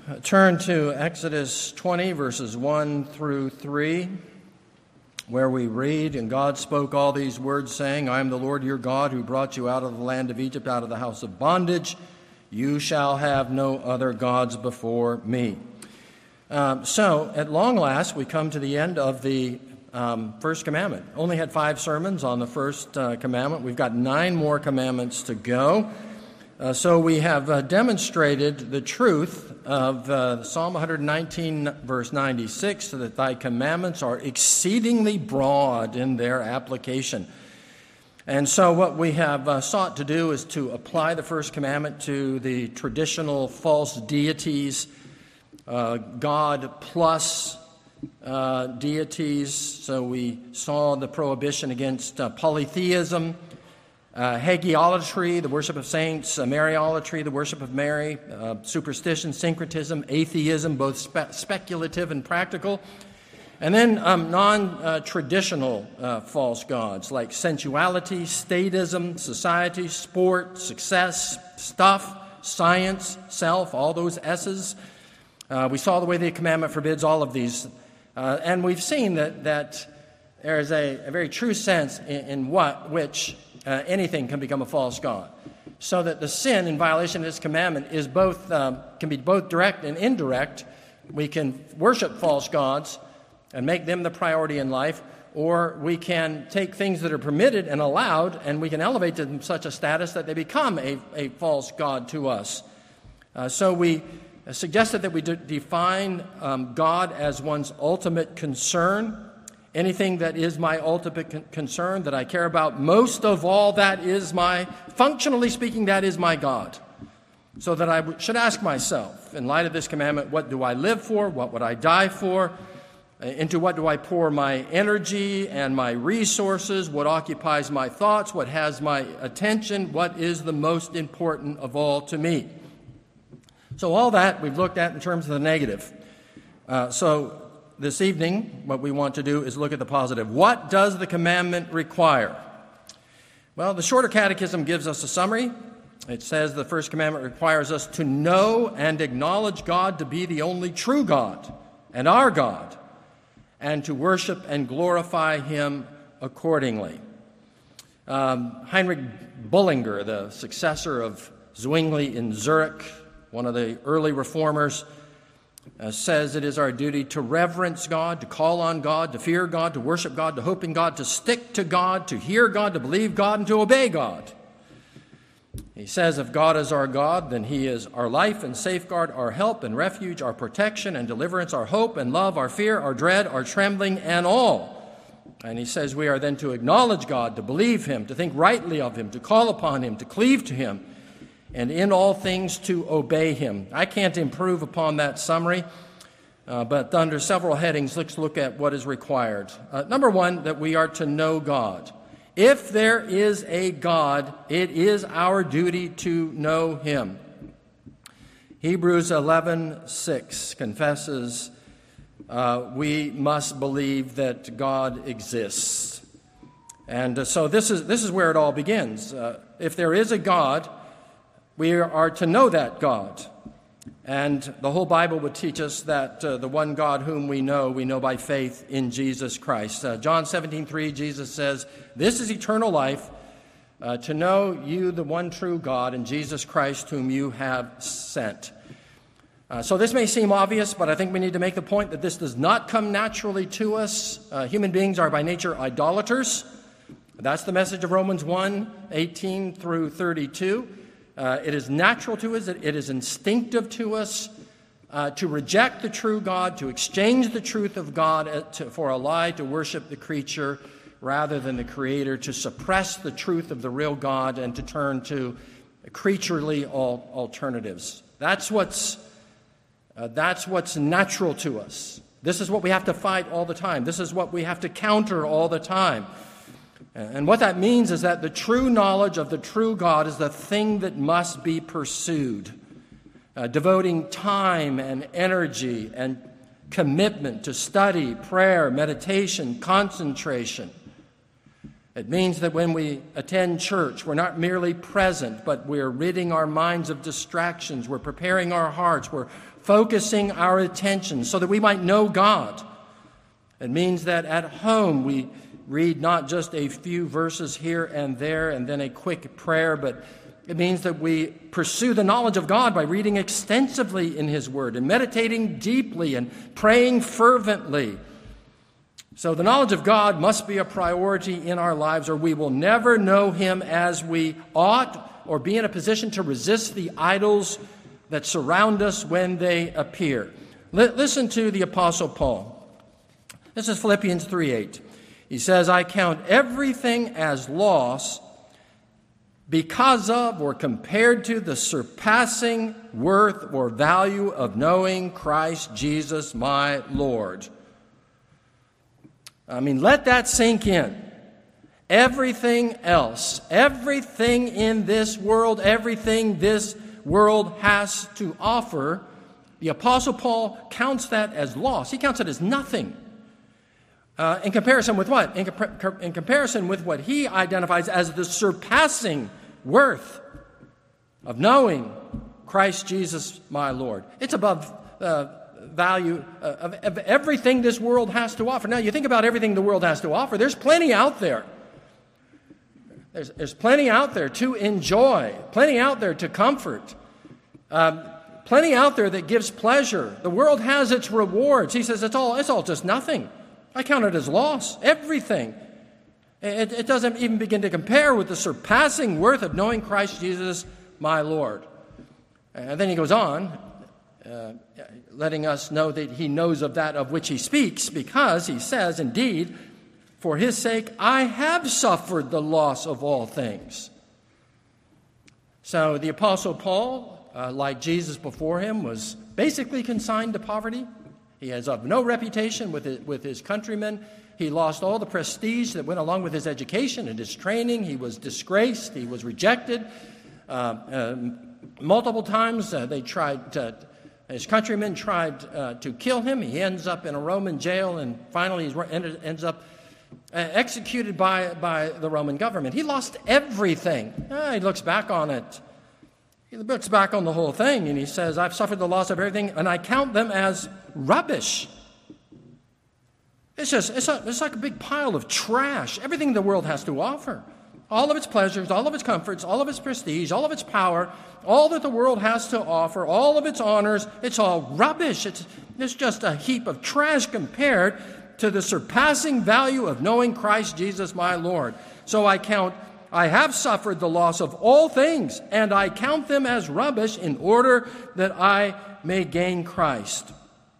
turn to Exodus 20, verses 1 through 3, where we read, "And God spoke all these words, saying, I am the Lord your God, who brought you out of the land of Egypt, out of the house of bondage. You shall have no other gods before me." So, at long last, we come to the end of the first commandment. Only had 5 sermons on the first commandment. We've got 9 more commandments to go. So we have demonstrated the truth of Psalm 119, verse 96, so that thy commandments are exceedingly broad in their application. And so what we have sought to do is to apply the first commandment to the traditional false deities, God plus deities. So we saw the prohibition against polytheism, hagiolatry, the worship of saints, Mariolatry, the worship of Mary, superstition, syncretism, atheism, both speculative and practical, and then non-traditional false gods like sensuality, statism, society, sport, success, stuff, science, self, all those S's. We saw the way the commandment forbids all of these, and we've seen that there is a very true sense in which anything can become a false god, so that the sin in violation of this commandment is can be both direct and indirect. We can worship false gods and make them the priority in life, or we can take things that are permitted and allowed, and we can elevate them to such a status that they become a false god to us. So we suggested that we define God as one's ultimate concern. Anything that is my ultimate concern, that I care about most of all, functionally speaking, that is my God. So that I should ask myself, in light of this commandment, what do I live for? What would I die for? Into what do I pour my energy and my resources? What occupies my thoughts? What has my attention? What is the most important of all to me? So all that we've looked at in terms of the negative. So this evening, what we want to do is look at the positive. What does the commandment require? Well, the Shorter Catechism gives us a summary. It says the first commandment requires us to know and acknowledge God to be the only true God and our God, and to worship and glorify Him accordingly. Heinrich Bullinger, the successor of Zwingli in Zurich, one of the early reformers, says it is our duty to reverence God, to call on God, to fear God, to worship God, to hope in God, to stick to God, to hear God, to believe God, and to obey God. He says if God is our God, then He is our life and safeguard, our help and refuge, our protection and deliverance, our hope and love, our fear, our dread, our trembling, and all. And he says we are then to acknowledge God, to believe Him, to think rightly of Him, to call upon Him, to cleave to Him, and in all things to obey Him. I can't improve upon that summary, but under several headings, let's look at what is required. Number 1, that we are to know God. If there is a God, it is our duty to know Him. Hebrews 11:6 confesses we must believe that God exists. And so this is where it all begins. If there is a God, we are to know that God. And the whole Bible would teach us that the one God whom we know by faith in Jesus Christ. John 17:3, Jesus says, "This is eternal life, to know you, the one true God, and Jesus Christ whom you have sent." So this may seem obvious, but I think we need to make the point that this does not come naturally to us. Human beings are by nature idolaters. That's the message of Romans 1:18 through 32. It is natural to us, it is instinctive to us to reject the true God, to exchange the truth of God for a lie, to worship the creature rather than the Creator, to suppress the truth of the real God and to turn to creaturely alternatives. That's what's natural to us. This is what we have to fight all the time. This is what we have to counter all the time. And what that means is that the true knowledge of the true God is the thing that must be pursued, devoting time and energy and commitment to study, prayer, meditation, concentration. It means that when we attend church, we're not merely present, but we're ridding our minds of distractions. We're preparing our hearts. We're focusing our attention so that we might know God. It means that at home we read not just a few verses here and there and then a quick prayer, but it means that we pursue the knowledge of God by reading extensively in His Word and meditating deeply and praying fervently. So the knowledge of God must be a priority in our lives, or we will never know Him as we ought or be in a position to resist the idols that surround us when they appear. Listen to the Apostle Paul. This is Philippians 3:8. He says, I count everything as loss because of or compared to the surpassing worth or value of knowing Christ Jesus my Lord. I mean, let that sink in. Everything else, everything in this world, everything this world has to offer, the Apostle Paul counts that as loss. He counts it as nothing. In comparison with what? In comparison with what he identifies as the surpassing worth of knowing Christ Jesus my Lord. It's above value of everything this world has to offer. Now, you think about everything the world has to offer. There's plenty out there. There's plenty out there to enjoy, plenty out there to comfort, plenty out there that gives pleasure. The world has its rewards. He says it's all just nothing. I count it as loss, everything. It doesn't even begin to compare with the surpassing worth of knowing Christ Jesus, my Lord. And then he goes on, letting us know that he knows of that of which he speaks, because he says, indeed, for his sake, I have suffered the loss of all things. So the Apostle Paul, like Jesus before him, was basically consigned to poverty. He has of no reputation with his countrymen. He lost all the prestige that went along with his education and his training. He was disgraced. He was rejected. Multiple times his countrymen tried to kill him. He ends up in a Roman jail, and finally he ends up executed by the Roman government. He lost everything. He looks back on it. He looks back on the whole thing, and he says, I've suffered the loss of everything, and I count them as rubbish. It's like a big pile of trash, everything the world has to offer. All of its pleasures, all of its comforts, all of its prestige, all of its power, all that the world has to offer, all of its honors, it's all rubbish. It's just a heap of trash compared to the surpassing value of knowing Christ Jesus my Lord. So I have suffered the loss of all things, and I count them as rubbish in order that I may gain Christ.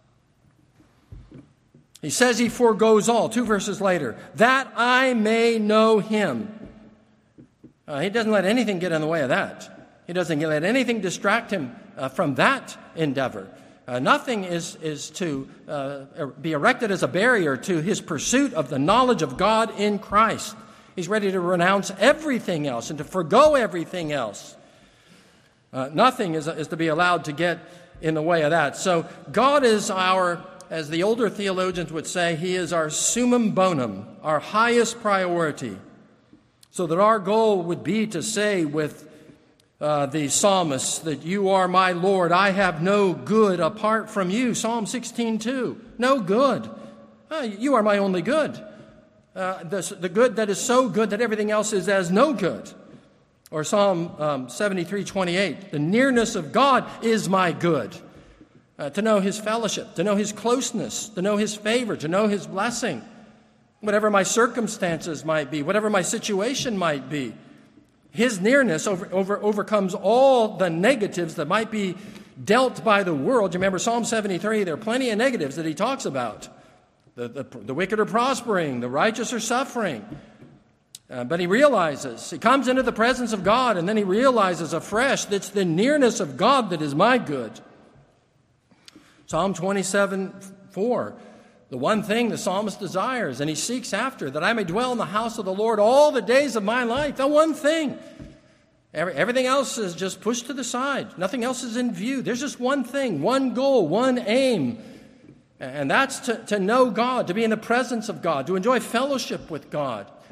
He says he forgoes all, 2 verses later, that I may know him. He doesn't let anything get in the way of that. He doesn't let anything distract him from that endeavor. Nothing is to be erected as a barrier to his pursuit of the knowledge of God in Christ. He's ready to renounce everything else and to forgo everything else. Nothing is to be allowed to get in the way of that. So God is our, as the older theologians would say, he is our summum bonum, our highest priority. So that our goal would be to say with the psalmist that you are my Lord, I have no good apart from you. Psalm 16:2, no good. You are my only good. The good that is so good that everything else is as no good. Or Psalm 73:28, the nearness of God is my good. To know his fellowship, to know his closeness, to know his favor, to know his blessing. Whatever my circumstances might be, whatever my situation might be, his nearness overcomes all the negatives that might be dealt by the world. You remember Psalm 73, there are plenty of negatives that he talks about. The wicked are prospering, the righteous are suffering. But he comes into the presence of God, and then he realizes afresh that it's the nearness of God that is my good. Psalm 27:4, the one thing the psalmist desires, and he seeks after, that I may dwell in the house of the Lord all the days of my life. The one thing. Everything else is just pushed to the side. Nothing else is in view. There's just one thing, one goal, one aim. And that's to know God, to be in the presence of God, to enjoy fellowship with God,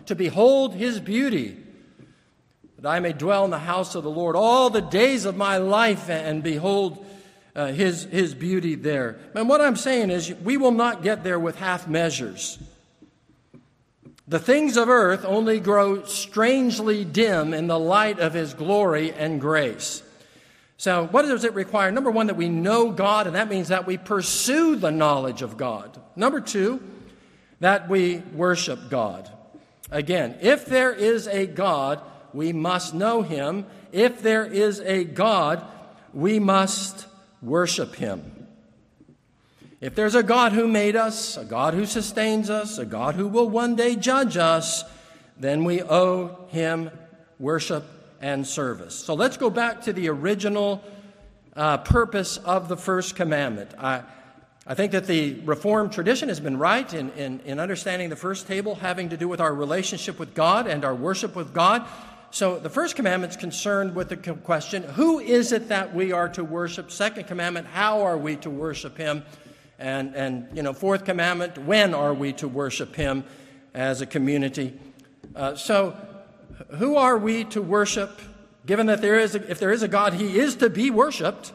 to behold his beauty, that I may dwell in the house of the Lord all the days of my life and behold his beauty there. And what I'm saying is we will not get there with half measures. The things of earth only grow strangely dim in the light of his glory and grace. So what does it require? Number one, that we know God, and that means that we pursue the knowledge of God. Number two, that we worship God. Again, if there is a God, we must know him. If there is a God, we must worship him. If there's a God who made us, a God who sustains us, a God who will one day judge us, then we owe him worship and service. So let's go back to the original purpose of the first commandment. I think that the Reformed tradition has been right in understanding the first table having to do with our relationship with God and our worship with God. So the first commandment is concerned with the question, who is it that we are to worship? Second commandment, how are we to worship him? And fourth commandment, when are we to worship him as a community? So who are we to worship? Given that if there is a God, he is to be worshiped.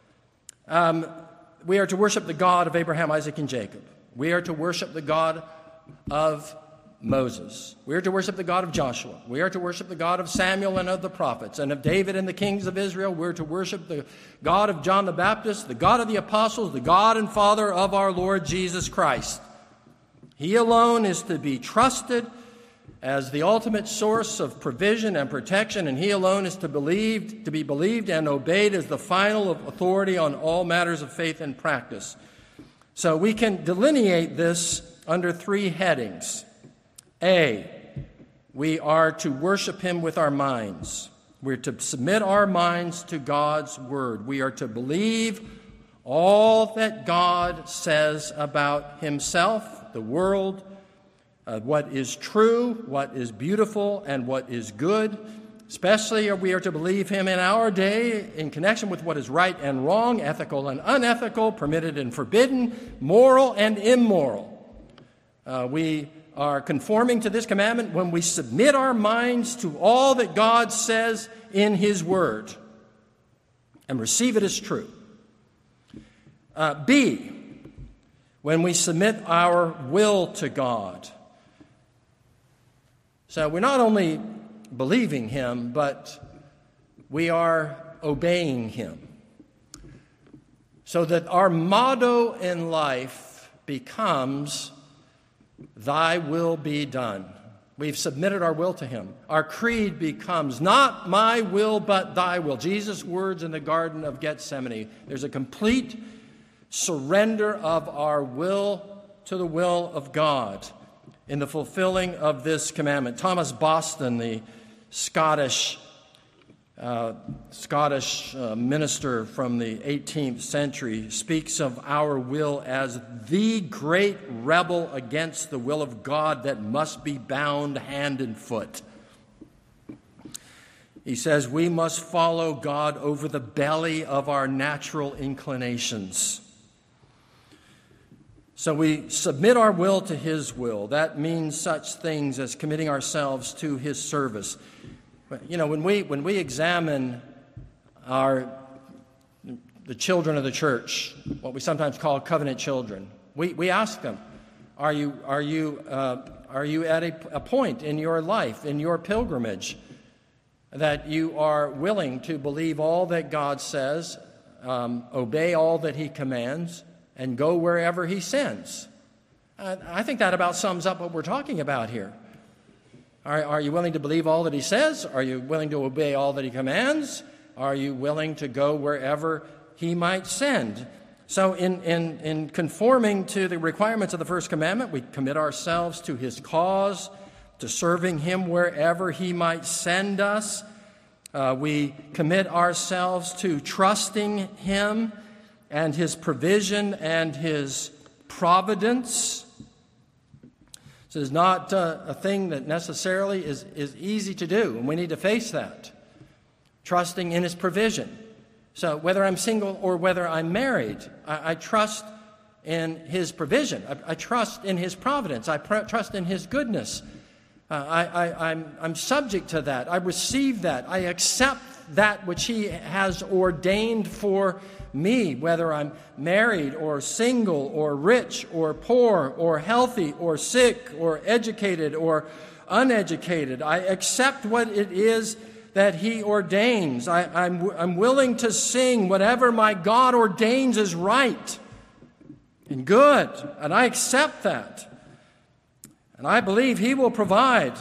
We are to worship the God of Abraham, Isaac, and Jacob. We are to worship the God of Moses. We are to worship the God of Joshua. We are to worship the God of Samuel and of the prophets and of David and the kings of Israel. We're to worship the God of John the Baptist, the God of the apostles, the God and Father of our Lord Jesus Christ. He alone is to be trusted as the ultimate source of provision and protection, and he alone is to be believed and obeyed as the final authority on all matters of faith and practice. So we can delineate this under three headings. A, we are to worship him with our minds. We're to submit our minds to God's word. We are to believe all that God says about himself, the world, what is true, what is beautiful, and what is good. Especially we are to believe him in our day in connection with what is right and wrong, ethical and unethical, permitted and forbidden, moral and immoral. We are conforming to this commandment when we submit our minds to all that God says in his word and receive it as true. B, when we submit our will to God. So we're not only believing him, but we are obeying him. So that our motto in life becomes, thy will be done. We've submitted our will to him. Our creed becomes, not my will, but thy will. Jesus' words in the Garden of Gethsemane. There's a complete surrender of our will to the will of God in the fulfilling of this commandment. Thomas Boston, the Scottish minister from the 18th century, speaks of our will as the great rebel against the will of God that must be bound hand and foot. He says we must follow God over the belly of our natural inclinations. So we submit our will to his will. That means such things as committing ourselves to his service. You know, when we examine the children of the church, what we sometimes call covenant children, we ask them, are you at a point in your life, in your pilgrimage, that you are willing to believe all that God says, obey all that he commands, and go wherever he sends? I think that about sums up what we're talking about here. Are you willing to believe all that he says? Are you willing to obey all that he commands? Are you willing to go wherever he might send? So in conforming to the requirements of the first commandment, we commit ourselves to his cause, to serving him wherever he might send us. We commit ourselves to trusting him and his provision and his providence. This is not a thing that necessarily is easy to do, and we need to face that. Trusting in his provision. So whether I'm single or whether I'm married, I trust in his provision. I trust in his providence. I trust in his goodness. I'm subject to that. I receive that. I accept that which He has ordained for me, whether I'm married or single or rich or poor or healthy or sick or educated or uneducated. I accept what it is that He ordains. I'm willing to sing whatever my God ordains is right and good, and I accept that. And I believe He will provide.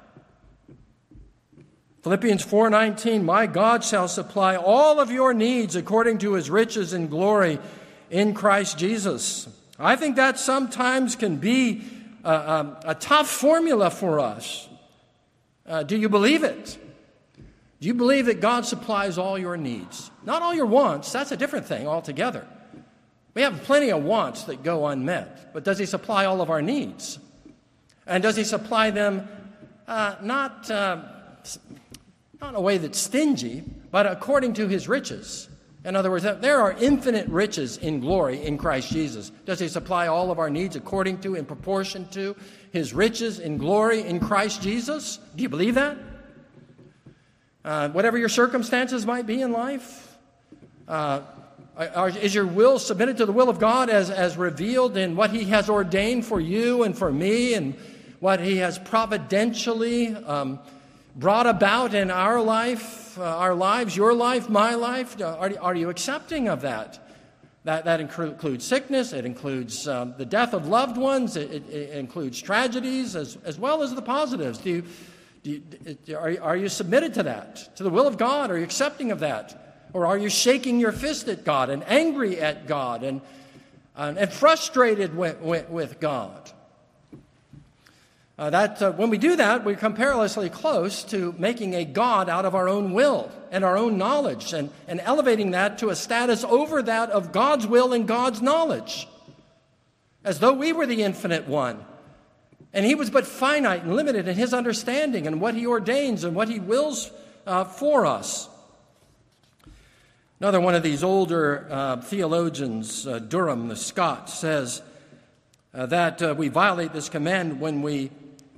Philippians 4:19, my God shall supply all of your needs according to His riches and glory in Christ Jesus. I think that sometimes can be a tough formula for us. Do you believe it? Do you believe that God supplies all your needs? Not all your wants. That's a different thing altogether. We have plenty of wants that go unmet. But does He supply all of our needs? And does He supply them not in a way that's stingy, but according to His riches? In other words, there are infinite riches in glory in Christ Jesus. Does He supply all of our needs according to, in proportion to, His riches in glory in Christ Jesus? Do you believe that? Whatever your circumstances might be in life, is your will submitted to the will of God as revealed in what He has ordained for you and for me, and what He has providentially brought about in our life, our lives, your life, my life? Are you accepting of that? That includes sickness. It includes the death of loved ones. It includes tragedies as well as the positives. Are you submitted to that, to the will of God? Are you accepting of that? Or are you shaking your fist at God and angry at God and frustrated with God? When we do that, we come perilously close to making a God out of our own will and our own knowledge, and elevating that to a status over that of God's will and God's knowledge, as though we were the infinite one, and He was but finite and limited in His understanding and what He ordains and what He wills for us. Another one of these older theologians, Durham, the Scot, says that we violate this command when we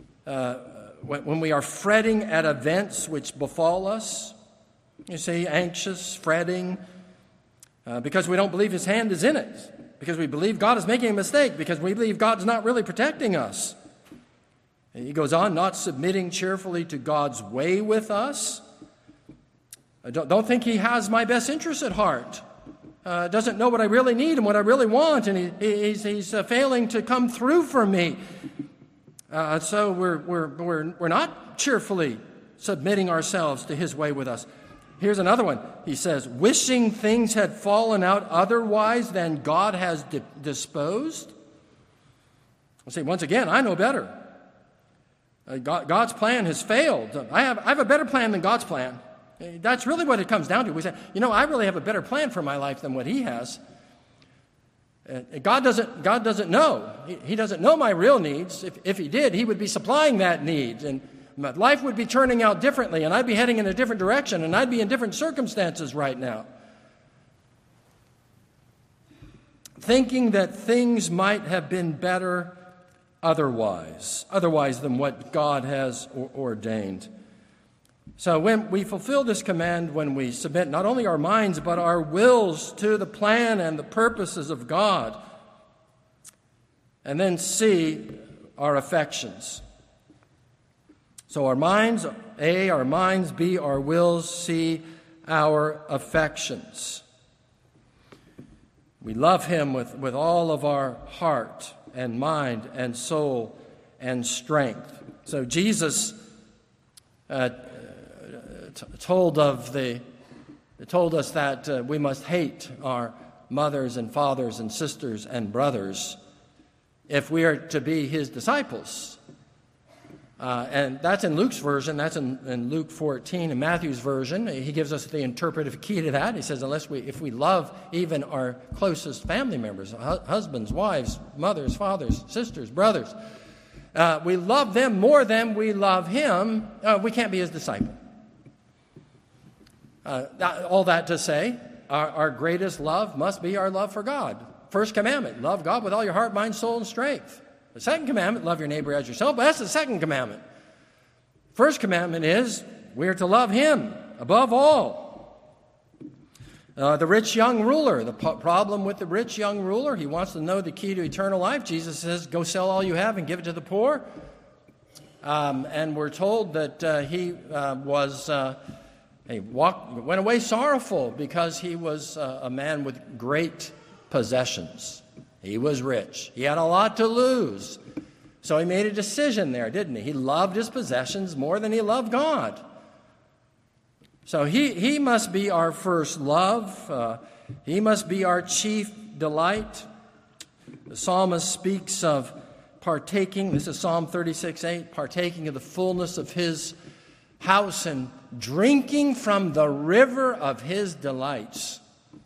are fretting at events which befall us. You see, anxious, fretting, because we don't believe His hand is in it, because we believe God is making a mistake, because we believe God's not really protecting us. And he goes on, not submitting cheerfully to God's way with us. I don't think He has my best interest at heart. Doesn't know what I really need and what I really want, and he's failing to come through for me. So we're not cheerfully submitting ourselves to His way with us. Here's another one. He says, wishing things had fallen out otherwise than God has disposed. I'll say, once again, I know better. God's plan has failed. I have a better plan than God's plan. That's really what it comes down to. We say, I really have a better plan for my life than what He has. God doesn't know. He doesn't know my real needs. If He did, He would be supplying that need, and my life would be turning out differently, and I'd be heading in a different direction, and I'd be in different circumstances right now. Thinking that things might have been better otherwise than what God has ordained. So when we fulfill this command, when we submit not only our minds but our wills to the plan and the purposes of God, and then C, our affections. So our minds, A, our minds, B, our wills, C, our affections. We love Him with all of our heart and mind and soul and strength. So Jesus told us that we must hate our mothers and fathers and sisters and brothers if we are to be His disciples. And that's in Luke's version. That's in Luke 14. In Matthew's version, he gives us the interpretive key to that. He says, if we love even our closest family members, husbands, wives, mothers, fathers, sisters, brothers, we love them more than we love Him, we can't be His disciple. All that to say, our greatest love must be our love for God. First commandment, love God with all your heart, mind, soul, and strength. The second commandment, love your neighbor as yourself. But that's the second commandment. First commandment is we are to love him above all. The rich young ruler, the problem with the rich young ruler, he wants to know the key to eternal life. Jesus says, go sell all you have and give it to the poor. And we're told that he went away sorrowful because he was a man with great possessions. He was rich. He had a lot to lose. So he made a decision there, didn't he? He loved his possessions more than he loved God. So he must be our first love. He must be our chief delight. The psalmist speaks of partaking, this is Psalm 36:8, partaking of the fullness of his house and drinking from the river of his delights.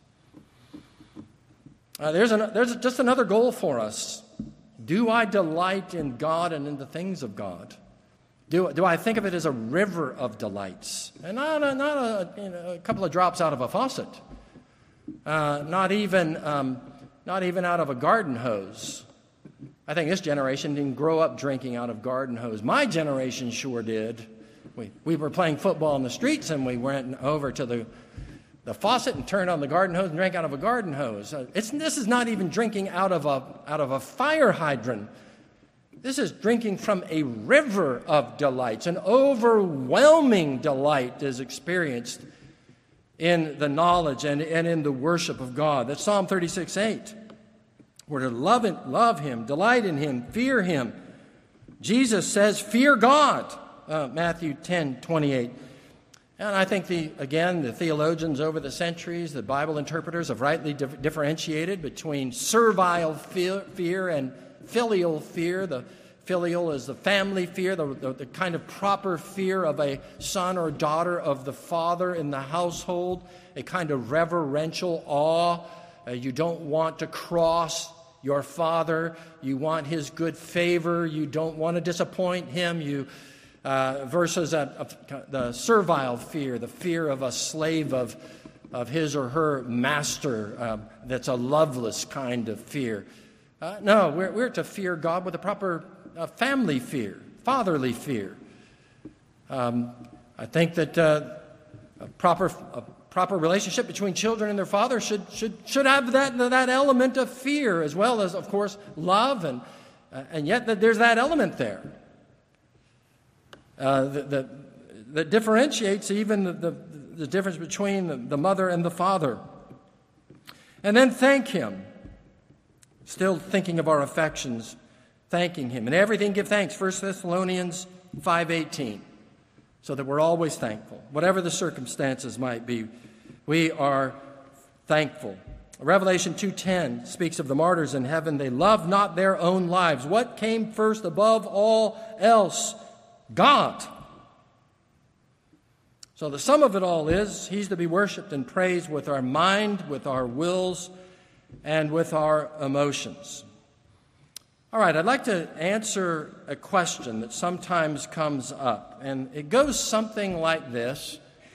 There's just another goal for us. Do I delight in God and in the things of God? Do I think of it as a river of delights? And not a couple of drops out of a faucet. Not even out of a garden hose. I think this generation didn't grow up drinking out of garden hose. My generation sure did. We were playing football in the streets, and we went over to the faucet and turned on the garden hose and drank out of a garden hose. This is not even drinking out of a fire hydrant. This is drinking from a river of delights. An overwhelming delight is experienced in the knowledge and in the worship of God. That's Psalm 36:8. We're to love him, delight in him, fear him. Jesus says, fear God, Matthew 10:28. And I think, the theologians over the centuries, the Bible interpreters, have rightly differentiated between servile fear and filial fear. The filial is the family fear, the kind of proper fear of a son or daughter of the father in the household, a kind of reverential awe. You don't want to cross your father. You want his good favor. You don't want to disappoint him. Versus the servile fear, the fear of a slave of his or her master. That's a loveless kind of fear. No, we're to fear God with a proper family fear, fatherly fear. I think that a proper relationship between children and their father should have that element of fear, as well as, of course, love, and yet there's that element there. That differentiates even the difference between the mother and the father. And then thank him. Still thinking of our affections, thanking him. In everything give thanks, 1 Thessalonians 5:18, so that we're always thankful. Whatever the circumstances might be, we are thankful. Revelation 2:10 speaks of the martyrs in heaven. They loved not their own lives. What came first above all else? God. So the sum of it all is, he's to be worshiped and praised with our mind, with our wills, and with our emotions. All right, I'd like to answer a question that sometimes comes up, and it goes something like this.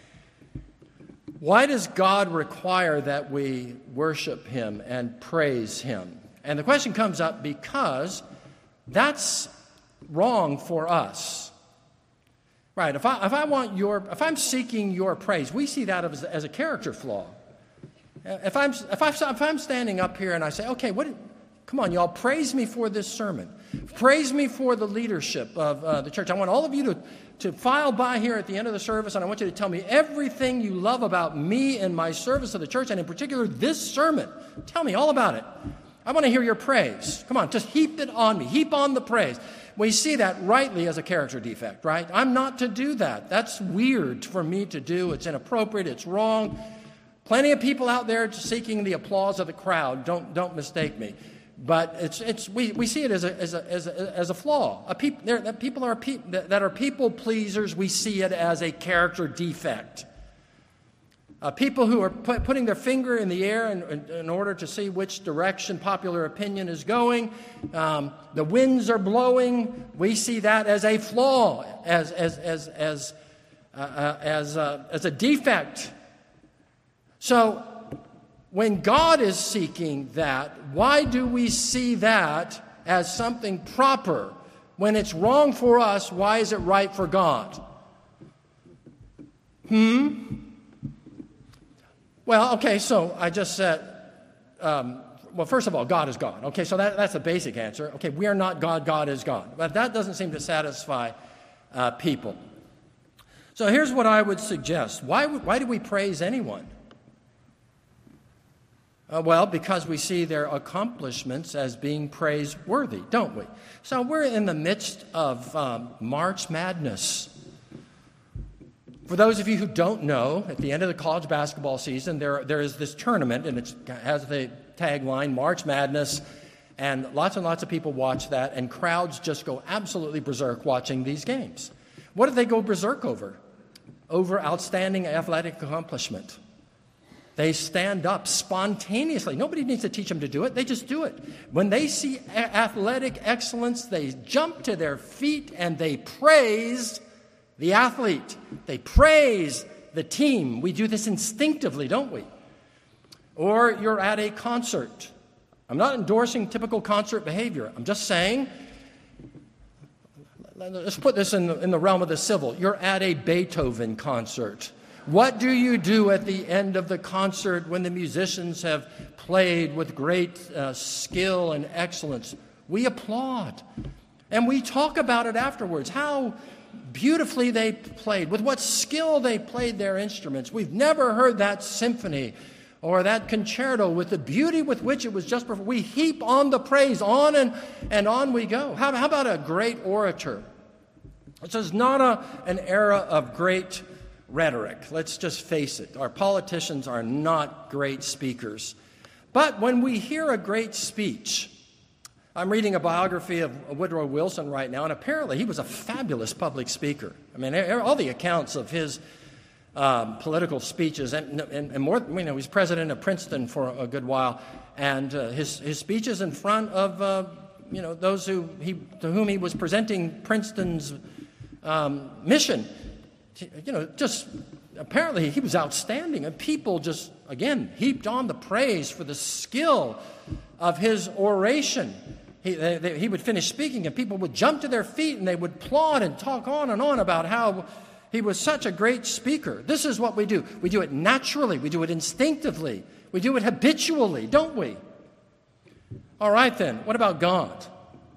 Why does God require that we worship him and praise him? And the question comes up because that's wrong for us. Right, if I'm seeking your praise, we see that as a character flaw. If I'm standing up here and I say, okay, come on, y'all, praise me for this sermon. Praise me for the leadership of the church. I want all of you to file by here at the end of the service, and I want you to tell me everything you love about me and my service of the church, and in particular this sermon. Tell me all about it. I want to hear your praise. Come on, just heap it on me. Heap on the praise. We see that rightly as a character defect, right? I'm not to do that. That's weird for me to do. It's inappropriate. It's wrong. Plenty of people out there seeking the applause of the crowd. Don't mistake me. But we see it as a flaw. People that are people pleasers, we see it as a character defect. People who are putting their finger in the air in order to see which direction popular opinion is going. The winds are blowing. We see that as a flaw, as a defect. So when God is seeking that, why do we see that as something proper? When it's wrong for us, why is it right for God? Well, okay, so I just said, well, first of all, God is God. Okay, so that's a basic answer. Okay, we are not God, God is God. But that doesn't seem to satisfy people. So here's what I would suggest. Why do we praise anyone? Well, because we see their accomplishments as being praiseworthy, don't we? So we're in the midst of March Madness. For those of you who don't know, at the end of the college basketball season, there is this tournament, and it has the tagline, March Madness, and lots of people watch that, and crowds just go absolutely berserk watching these games. What do they go berserk over? Over outstanding athletic accomplishment. They stand up spontaneously. Nobody needs to teach them to do it. They just do it. When they see athletic excellence, they jump to their feet and they praise the athlete. They praise the team. We do this instinctively, don't we? Or you're at a concert. I'm not endorsing typical concert behavior. I'm just saying, let's put this in the realm of the civil. You're at a Beethoven concert. What do you do at the end of the concert when the musicians have played with great skill and excellence? We applaud. And we talk about it afterwards, how beautifully they played, with what skill they played their instruments. We've never heard that symphony or that concerto with the beauty with which it was just performed. We heap on the praise, on and on we go. How about a great orator? This is not an era of great rhetoric. Let's just face it. Our politicians are not great speakers. But when we hear a great speech, I'm reading a biography of Woodrow Wilson right now, and apparently he was a fabulous public speaker. I mean, all the accounts of his political speeches, and more, he was president of Princeton for a good while, and his speeches in front of those to whom he was presenting Princeton's mission. Just apparently he was outstanding, and people just, again, heaped on the praise for the skill of his oration. He would finish speaking, and people would jump to their feet, and they would applaud and talk on and on about how he was such a great speaker. This is what we do. We do it naturally. We do it instinctively. We do it habitually, don't we? All right, then, what about God?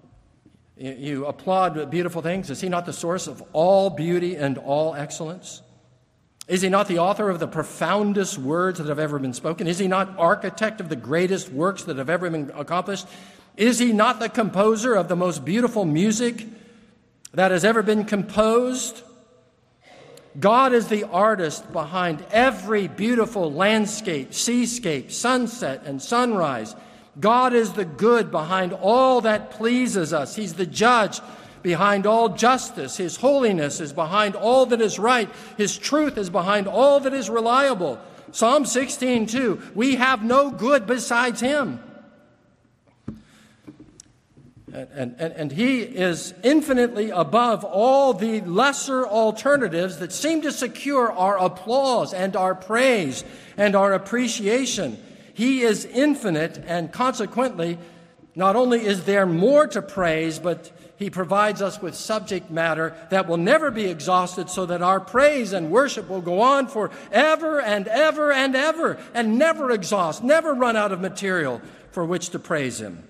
You applaud beautiful things. Is he not the source of all beauty and all excellence? Is he not the author of the profoundest words that have ever been spoken? Is he not architect of the greatest works that have ever been accomplished? Is he not the composer of the most beautiful music that has ever been composed? God is the artist behind every beautiful landscape, seascape, sunset, and sunrise. God is the good behind all that pleases us. He's the judge behind all justice. His holiness is behind all that is right. His truth is behind all that is reliable. Psalm 16:2, we have no good besides him. And he is infinitely above all the lesser alternatives that seem to secure our applause and our praise and our appreciation. He is infinite, and consequently, not only is there more to praise, but he provides us with subject matter that will never be exhausted, so that our praise and worship will go on for ever and ever and ever, and never exhaust, never run out of material for which to praise him.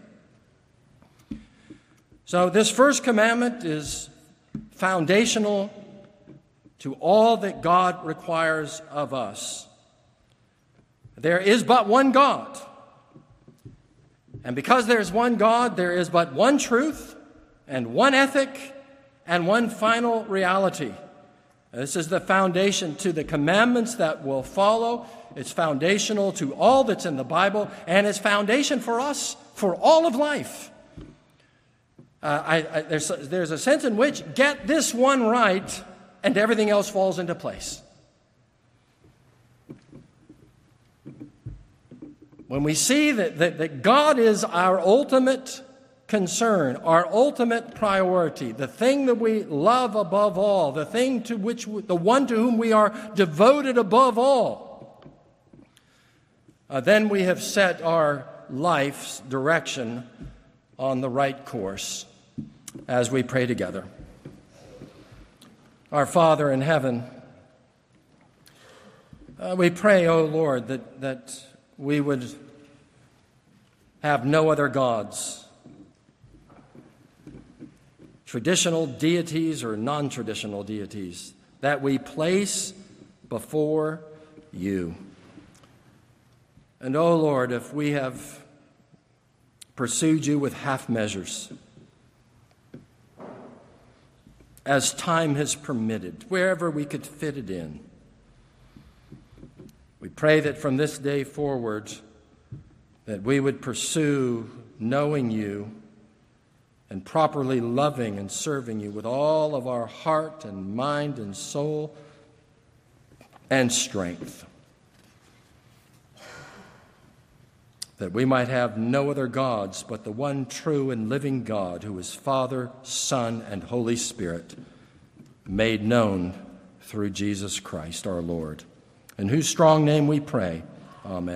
So this first commandment is foundational to all that God requires of us. There is but one God. And because there's one God, there is but one truth and one ethic and one final reality. This is the foundation to the commandments that will follow. It's foundational to all that's in the Bible, and it's foundation for us for all of life. There's a sense in which get this one right and everything else falls into place. When we see that God is our ultimate concern, our ultimate priority, the thing that we love above all, the one to whom we are devoted above all, then we have set our life's direction on the right course as we pray together. Our Father in heaven, We pray, O Lord, that we would have no other gods, traditional deities or non-traditional deities, that we place before you. And, O Lord, if we have pursued you with half measures, as time has permitted, wherever we could fit it in, we pray that from this day forward, that we would pursue knowing you and properly loving and serving you with all of our heart and mind and soul and strength, that we might have no other gods but the one true and living God, who is Father, Son, and Holy Spirit, made known through Jesus Christ our Lord, in whose strong name we pray. Amen.